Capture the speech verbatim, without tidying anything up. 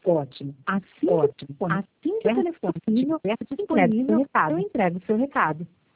Ótimo, Assim ótimo. que, assim que o Quer telefone disponível, estiver entregue seu disponível, recado. eu entrego o seu recado.